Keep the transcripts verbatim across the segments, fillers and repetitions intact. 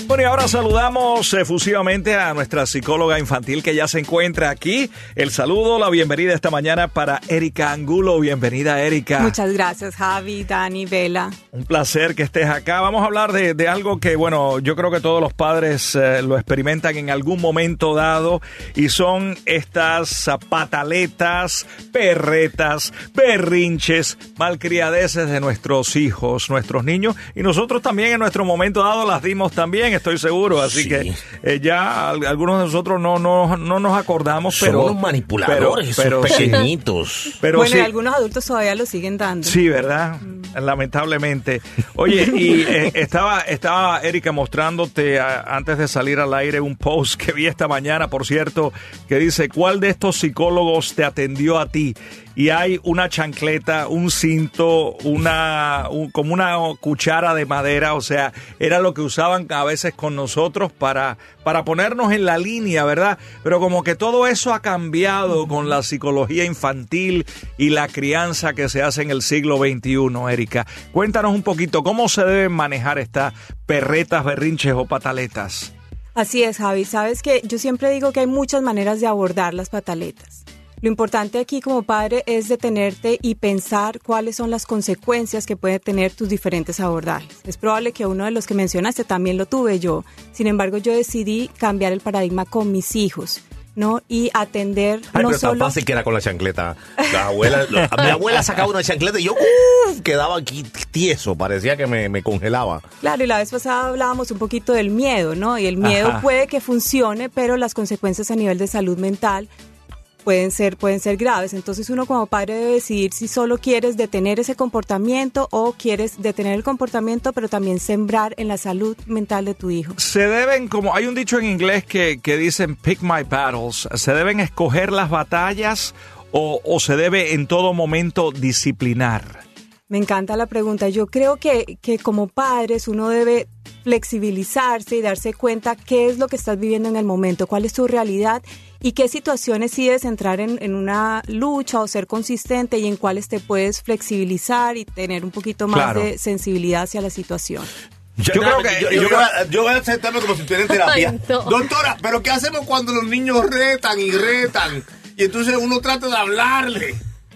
Bueno, y ahora saludamos efusivamente a nuestra psicóloga infantil que ya se encuentra aquí. El saludo, la bienvenida esta mañana para Erika Angulo. Bienvenida, Erika. Muchas gracias, Javi, Dani, Vela. Un placer que estés acá. Vamos a hablar de, de algo que, bueno, yo creo que todos los padres eh, lo experimentan en algún momento dado, y son estas pataletas, perretas, berrinches, malcriadeces de nuestros hijos, nuestros niños, y nosotros también en nuestro momento dado las dimos también, estoy seguro, así sí. que eh, ya algunos de nosotros no, no, no nos acordamos, son pero... Son unos manipuladores, pero, pero pequeñitos. Sí. Pero bueno, sí. y algunos adultos todavía lo siguen dando. Sí, ¿verdad? Mm. Lamentablemente. Oye, y eh, estaba, estaba Erika mostrándote a, antes de salir al aire un post que vi esta mañana, por cierto, que dice, ¿cuál de estos psicólogos te atendió a ti? Y hay una chancleta, un cinto, una un, como una cuchara de madera, o sea, era lo que usaban a veces con nosotros para, para ponernos en la línea, ¿verdad? Pero como que todo eso ha cambiado con la psicología infantil y la crianza que se hace en el siglo veintiuno, Erika. Cuéntanos un poquito, ¿cómo se deben manejar estas perretas, berrinches o pataletas? Así es, Javi. Sabes que yo siempre digo que hay muchas maneras de abordar las pataletas. Lo importante aquí como padre es detenerte y pensar cuáles son las consecuencias que pueden tener tus diferentes abordajes. Es probable que uno de los que mencionaste también lo tuve yo. Sin embargo, yo decidí cambiar el paradigma con mis hijos, ¿no? Y atender Ay, no pero solo... tan fácil que era con la chancleta. La abuela, la, mi abuela sacaba una chancleta y yo uh, quedaba aquí tieso, parecía que me, me congelaba. Claro, y la vez pasada hablábamos un poquito del miedo, ¿no? Y el miedo Ajá. puede que funcione, pero las consecuencias a nivel de salud mental pueden ser, pueden ser graves. Entonces uno como padre debe decidir si solo quieres detener ese comportamiento o quieres detener el comportamiento, pero también sembrar en la salud mental de tu hijo. Se deben, como hay un dicho en inglés que, que dicen pick my battles, ¿se deben escoger las batallas o, o se debe en todo momento disciplinar? Me encanta la pregunta. Yo creo que, que como padres uno debe flexibilizarse y darse cuenta qué es lo que estás viviendo en el momento, cuál es tu realidad y qué situaciones sí debes entrar en, en una lucha o ser consistente y en cuáles te puedes flexibilizar y tener un poquito más claro. de sensibilidad hacia la situación. Yo, yo, creo que, yo, yo, yo, yo, yo voy a sentarme como si estuviera en terapia. Ay, no. Doctora, ¿pero qué hacemos cuando los niños retan y retan? Y entonces uno trata de hablarle.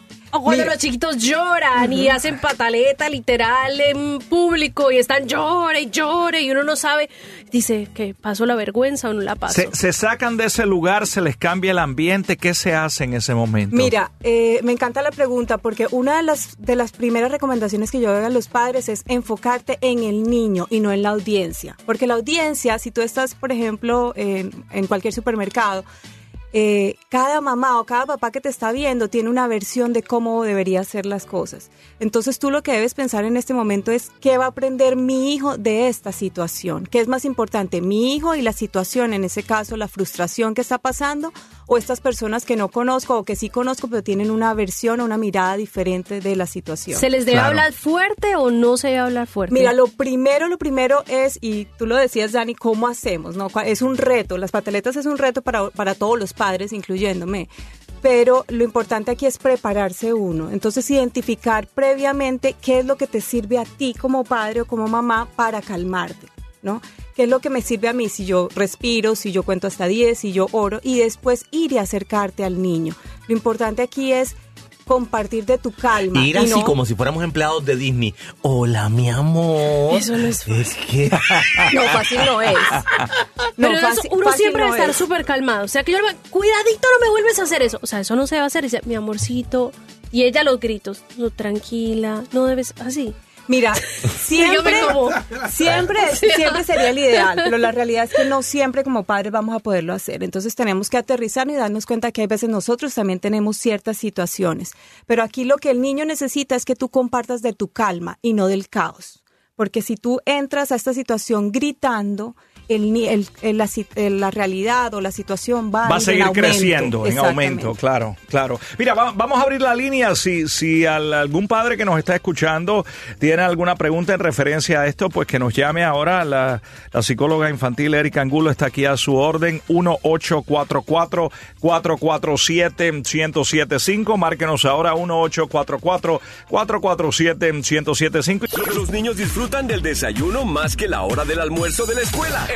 O cuando Mira. los chiquitos lloran uh-huh. y hacen pataleta literal en público y están llore y llore y uno no sabe, dice que pasó la vergüenza o no la pasó. Se, se sacan de ese lugar, se les cambia el ambiente, ¿qué se hace en ese momento? Mira, eh, me encanta la pregunta porque una de las, de las primeras recomendaciones que yo doy a los padres es enfocarte en el niño y no en la audiencia. Porque la audiencia, si tú estás, por ejemplo, en, en cualquier supermercado, Eh, cada mamá o cada papá que te está viendo tiene una versión de cómo debería hacer las cosas. Entonces tú lo que debes pensar en este momento es ¿qué va a aprender mi hijo de esta situación? ¿Qué es más importante, mi hijo y la situación, en ese caso la frustración que está pasando, o estas personas que no conozco o que sí conozco pero tienen una versión o una mirada diferente de la situación? ¿Se les debe claro. hablar fuerte o no se debe hablar fuerte? Mira, lo primero, lo primero es, y tú lo decías, Dani, ¿cómo hacemos? ¿No? Es un reto, las pataletas es un reto para, para todos los padres, incluyéndome, pero lo importante aquí es prepararse uno. Entonces, identificar previamente qué es lo que te sirve a ti como padre o como mamá para calmarte, ¿no? ¿Qué es lo que me sirve a mí? Si yo respiro, si yo cuento hasta diez, si yo oro, y después ir y acercarte al niño. Lo importante aquí es compartir de tu calma. Ir así no... como si fuéramos empleados de Disney. Hola, mi amor. Eso no es fácil. Es que... No, fácil no es. No, Pero fácil, eso, uno fácil siempre no debe estar súper calmado. O sea, que yo le digo, cuidadito, no me vuelves a hacer eso. O sea, eso no se va a hacer. Dice, mi amorcito. Y ella los gritos. No, tranquila, no debes... Así. Mira, siempre, siempre, siempre sería el ideal, pero la realidad es que no siempre como padres vamos a poderlo hacer. Entonces tenemos que aterrizar y darnos cuenta que hay veces nosotros también tenemos ciertas situaciones. Pero aquí lo que el niño necesita es que tú compartas de tu calma y no del caos. Porque si tú entras a esta situación gritando, el, el, el, la, el, la realidad o la situación va, va a seguir aumento, creciendo, en aumento, claro, claro. Mira, va, vamos a abrir la línea. Si, si al, algún padre que nos está escuchando tiene alguna pregunta en referencia a esto, pues que nos llame ahora. La, la psicóloga infantil Erika Angulo está aquí a su orden. uno ocho cuatro cuatro, cuatro cuatro siete, uno cero siete cinco. Márquenos ahora uno ocho cuatro cuatro, cuatro cuatro siete, uno cero siete cinco. Los niños disfrutan del desayuno más que la hora del almuerzo de la escuela.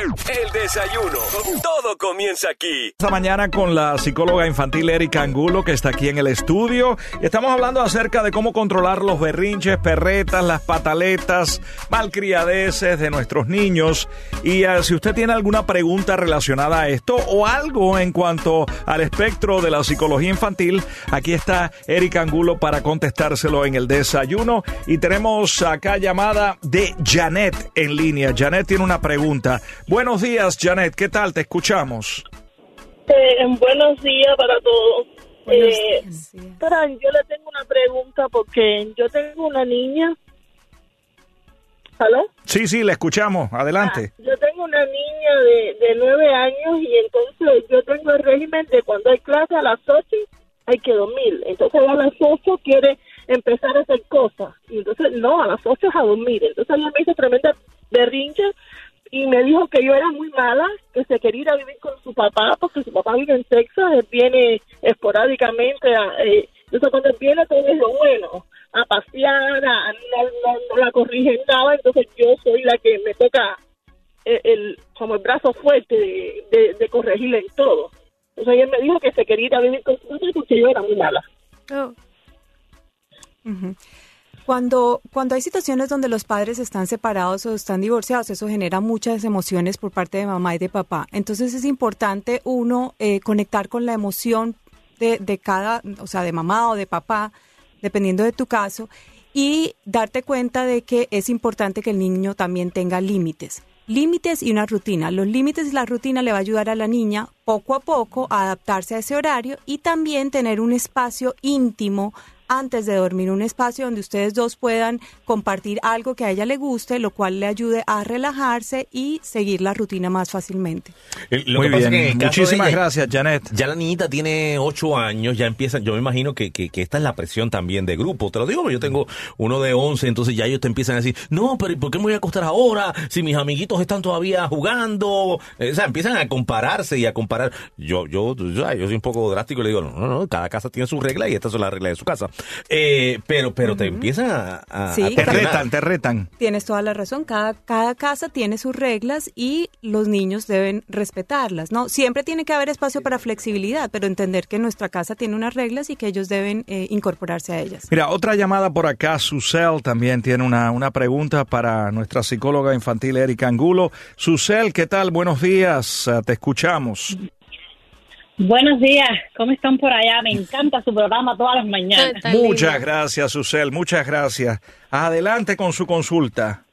El desayuno. Todo comienza aquí. Esta mañana con la psicóloga infantil Erika Angulo, que está aquí en el estudio. Y estamos hablando acerca de cómo controlar los berrinches, perretas, las pataletas, malcriadeces de nuestros niños. Y uh, si usted tiene alguna pregunta relacionada a esto o algo en cuanto al espectro de la psicología infantil, aquí está Erika Angulo para contestárselo en el desayuno. Y tenemos acá llamada de Janet en línea. Janet tiene una pregunta. Buenos días, Janet. ¿Qué tal? Te escuchamos. Eh, buenos días para todos. Eh, días, sí. Para, yo le tengo una pregunta porque yo tengo una niña. ¿Aló? Sí, sí, le escuchamos. Adelante. Ah, yo tengo una niña de, de nueve años y entonces yo tengo el régimen de cuando hay clase a las ocho hay que dormir. Entonces a las ocho quiere empezar a hacer cosas. Y entonces no, a las ocho es a dormir. Entonces ella me hizo tremenda berrinche y me dijo que yo era muy mala, que se quería ir a vivir con su papá, porque su papá vive en Texas, él viene esporádicamente, a, eh, entonces cuando él viene todo es lo bueno, a pasear, a, no, no, no la corrigen nada, entonces yo soy la que me toca el, el como el brazo fuerte de, de, de corregirle en todo. Entonces ella me dijo que se quería ir a vivir con su papá porque yo era muy mala. Oh. Uh-huh. Cuando, cuando hay situaciones donde los padres están separados o están divorciados, eso genera muchas emociones por parte de mamá y de papá. Entonces es importante uno eh, conectar con la emoción de, de cada, o sea, de mamá o de papá, dependiendo de tu caso, y darte cuenta de que es importante que el niño también tenga límites. Límites y una rutina. Los límites y la rutina le va a ayudar a la niña poco a poco a adaptarse a ese horario y también tener un espacio íntimo antes de dormir, un espacio donde ustedes dos puedan compartir algo que a ella le guste, lo cual le ayude a relajarse y seguir la rutina más fácilmente. El, lo Muy que pasa bien, es que en el caso muchísimas de ella, gracias, Janet. Ya la niñita tiene ocho años, ya empieza, yo me imagino que, que, que esta es la presión también de grupo. Te lo digo, yo tengo uno de once, entonces ya ellos te empiezan a decir, no, pero ¿por qué me voy a acostar ahora? Si mis amiguitos están todavía jugando. Eh, o sea, empiezan a compararse y a comparar. Yo, yo, yo, yo soy un poco drástico y le digo, no, no, no, cada casa tiene su regla y estas son las reglas de su casa. Eh, Pero pero uh-huh. te empiezan a, a, sí, a te retan, te retan. Tienes toda la razón. Cada, cada casa tiene sus reglas y los niños deben respetarlas, ¿no? Siempre tiene que haber espacio para flexibilidad, pero entender que nuestra casa tiene unas reglas y que ellos deben eh, incorporarse a ellas. Mira, otra llamada por acá. Susel también tiene una, una pregunta para nuestra psicóloga infantil Erika Angulo. Susel, ¿qué tal? Buenos días. Uh, te escuchamos. Buenos días, ¿cómo están por allá? Me encanta su programa todas las mañanas. Muchas lindo. Gracias, Susel, muchas gracias. Adelante con su consulta.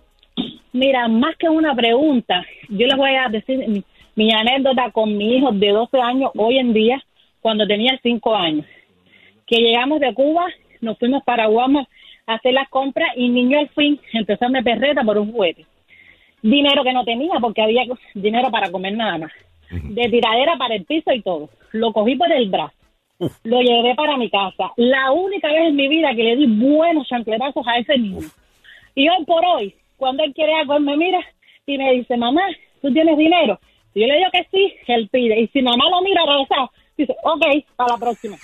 Mira, más que una pregunta, yo les voy a decir mi, mi anécdota con mi hijo de doce años hoy en día, cuando tenía cinco años. Que llegamos de Cuba, nos fuimos para Guama a hacer las compras y el niño al fin empezó a me perreta por un juguete. Dinero que no tenía porque había dinero para comer nada más. De tiradera para el piso y todo. Lo cogí por el brazo. Uf. Lo llevé para mi casa. La única vez en mi vida que le di buenos chancletazos a ese niño. Uf. Y hoy por hoy, cuando él quiere algo, él me mira y me dice, mamá, ¿tú tienes dinero? Si yo le digo que sí, él pide. Y si mamá lo mira regresado, dice, ok, para la próxima.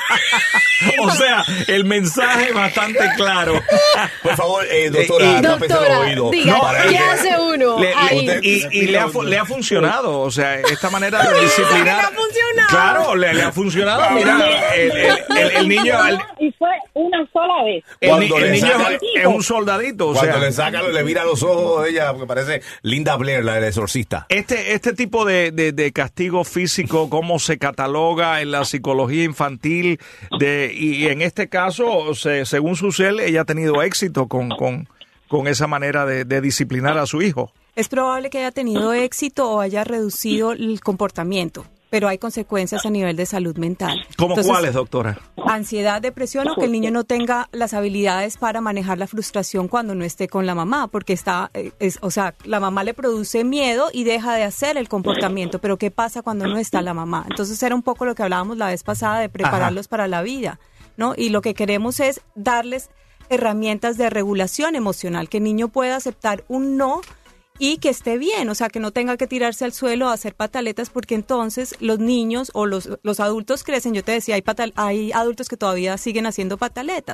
O sea, el mensaje es bastante claro. Por favor, eh, doctora, eh, doctora, el oído. Diga, no, ¿qué que, hace uno? Le, le, y y le, ha, le ha funcionado, o sea, esta manera de disciplinar. ¿Le ha funcionado? Claro, le, le ha funcionado. Mira, el, el, el, el niño... El, y fue una sola vez. El, el, el niño saca, es un soldadito, o cuando sea. le saca, le mira los ojos de ella, porque parece Linda Blair, la del exorcista. Este, este tipo de, de, de castigo físico, ¿cómo se cataloga en la psicología infantil? De, y en este caso, se, según Susel, ella ha tenido éxito con, con, con esa manera de, de disciplinar a su hijo. Es probable que haya tenido éxito o haya reducido el comportamiento, pero hay consecuencias a nivel de salud mental. ¿Cómo cuáles, doctora? Ansiedad, depresión o que el niño no tenga las habilidades para manejar la frustración cuando no esté con la mamá, porque está, es, o sea, la mamá le produce miedo y deja de hacer el comportamiento, pero ¿qué pasa cuando no está la mamá? Entonces era un poco lo que hablábamos la vez pasada de prepararlos Ajá. para la vida, ¿no? Y lo que queremos es darles herramientas de regulación emocional, que el niño pueda aceptar un no y que esté bien, o sea, que no tenga que tirarse al suelo a hacer pataletas, porque entonces los niños o los, los adultos crecen. Yo te decía, hay, patal, hay adultos que todavía siguen haciendo pataletas,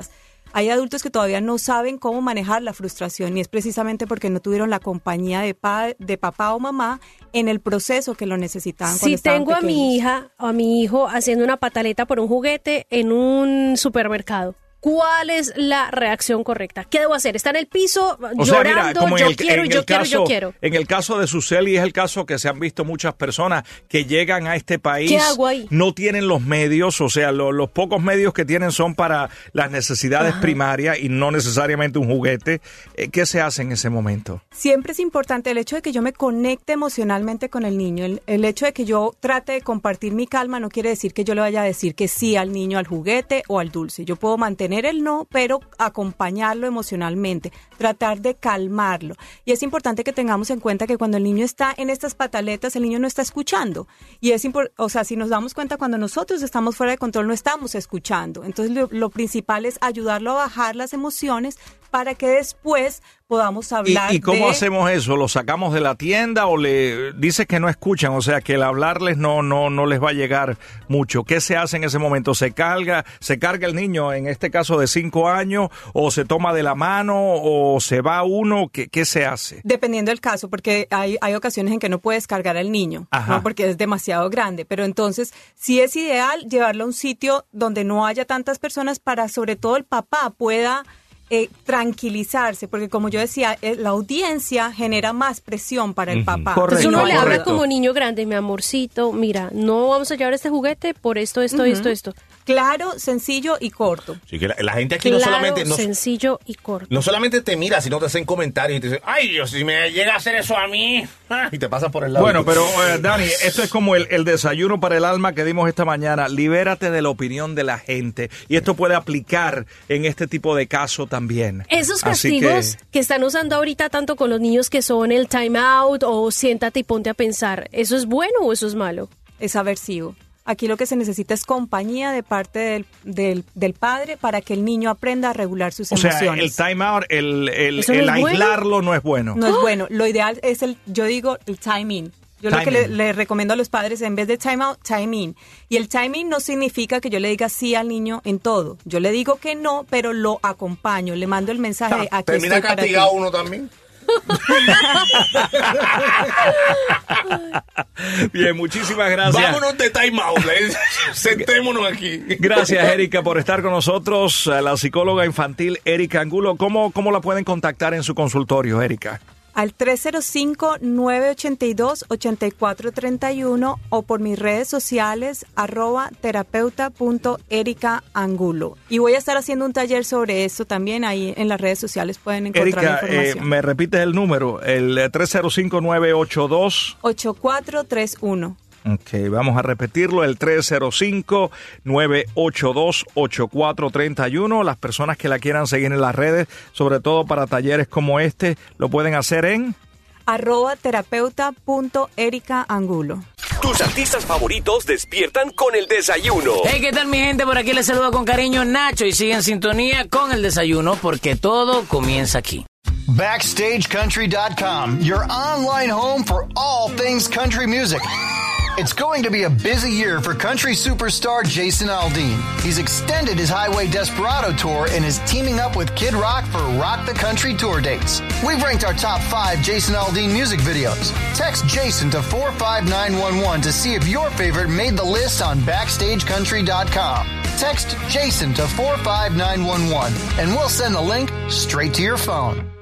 Hay adultos que todavía no saben cómo manejar la frustración y es precisamente porque no tuvieron la compañía de, pa, de papá o mamá en el proceso que lo necesitaban. Si tengo a mi hija o a mi hijo haciendo una pataleta por un juguete en un supermercado, ¿cuál es la reacción correcta? ¿Qué debo hacer? ¿Está en el piso o sea, llorando? Mira, yo el, quiero, yo caso, quiero, yo quiero. En el caso de Suseli es el caso que se han visto muchas personas que llegan a este país. ¿Qué hago ahí? No tienen los medios, o sea, lo, los pocos medios que tienen son para las necesidades Ajá. primarias y no necesariamente un juguete. ¿Qué se hace en ese momento? Siempre es importante el hecho de que yo me conecte emocionalmente con el niño. El, el hecho de que yo trate de compartir mi calma no quiere decir que yo le vaya a decir que sí al niño, al juguete o al dulce. Yo puedo mantener el no, pero acompañarlo emocionalmente, tratar de calmarlo. Y es importante que tengamos en cuenta que cuando el niño está en estas pataletas, el niño no está escuchando. Y es importante, o sea, si nos damos cuenta, cuando nosotros estamos fuera de control, no estamos escuchando. Entonces, lo, lo principal es ayudarlo a bajar las emociones para que después podamos hablar. ¿Y, y cómo de... hacemos eso? ¿Lo sacamos de la tienda o le dices que no escuchan? O sea, que el hablarles no no no les va a llegar mucho. ¿Qué se hace en ese momento? ¿Se carga, se carga el niño, en este caso de cinco años, o se toma de la mano, o se va uno? ¿Qué, qué se hace? Dependiendo del caso, porque hay, hay ocasiones en que no puedes cargar al niño, ¿no? Porque es demasiado grande. Pero entonces, sí es ideal llevarlo a un sitio donde no haya tantas personas para, sobre todo, el papá pueda Eh, tranquilizarse, porque como yo decía, eh, la audiencia genera más presión para el papá. Correcto, Entonces uno le habla como niño grande, mi amorcito, mira, no vamos a llevar este juguete por esto, esto, uh-huh. esto, esto. Claro, sencillo y corto. Sí, que la, la gente aquí claro, no solamente... No, sencillo y corto. No solamente te mira, sino te hacen comentarios y te dicen, ay, Dios, si me llega a hacer eso a mí, y te pasan por el lado. Bueno, pero eh, Dani, esto es como el, el desayuno para el alma que dimos esta mañana. Libérate de la opinión de la gente. Y esto puede aplicar en este tipo de caso también. Esos castigos que... que están usando ahorita tanto con los niños que son el time out o siéntate y ponte a pensar, ¿eso es bueno o eso es malo? Es aversivo. Aquí lo que se necesita es compañía de parte del, del, del padre para que el niño aprenda a regular sus o emociones. O sea, el time out, el, el, el no aislarlo bueno? no es bueno. No es bueno. Lo ideal es el, yo digo, el time in. Yo time lo que le, le recomiendo a los padres, en vez de time out, time in. Y el time in no significa que yo le diga sí al niño en todo. Yo le digo que no, pero lo acompaño. Le mando el mensaje de aquí ¿Termina estoy para ti. castigado uno también? Bien, muchísimas gracias. Vámonos de time out, ¿eh? Sentémonos aquí. Gracias, Erika, por estar con nosotros. La psicóloga infantil Erika Angulo. ¿Cómo, cómo la pueden contactar en su consultorio, Erika? Al tres cero cinco, nueve ocho dos, ocho cuatro tres uno o por mis redes sociales, arroba terapeuta punto erika angulo. Y voy a estar haciendo un taller sobre esto también, ahí en las redes sociales pueden encontrar Erika, la información. Eh, ¿me repites el número? El tres cero cinco, nueve ocho dos, ocho cuatro tres uno. Ok, vamos a repetirlo, el tres cero cinco, nueve ocho dos, ocho cuatro tres uno. Las personas que la quieran seguir en las redes, sobre todo para talleres como este, lo pueden hacer en... arroba terapeuta punto erika angulo. Tus artistas favoritos despiertan con el desayuno. Hey, ¿qué tal mi gente? Por aquí les saluda con cariño Nacho y sigue en sintonía con el desayuno porque todo comienza aquí. Backstage Country dot com, your online home for all things country music. It's going to be a busy year for country superstar Jason Aldean. He's extended his Highway Desperado tour and is teaming up with Kid Rock for Rock the Country tour dates. We've ranked our top five Jason Aldean music videos. Text Jason to four five nine one one to see if your favorite made the list on Backstage Country dot com. Text Jason to four five nine one one and we'll send the link straight to your phone.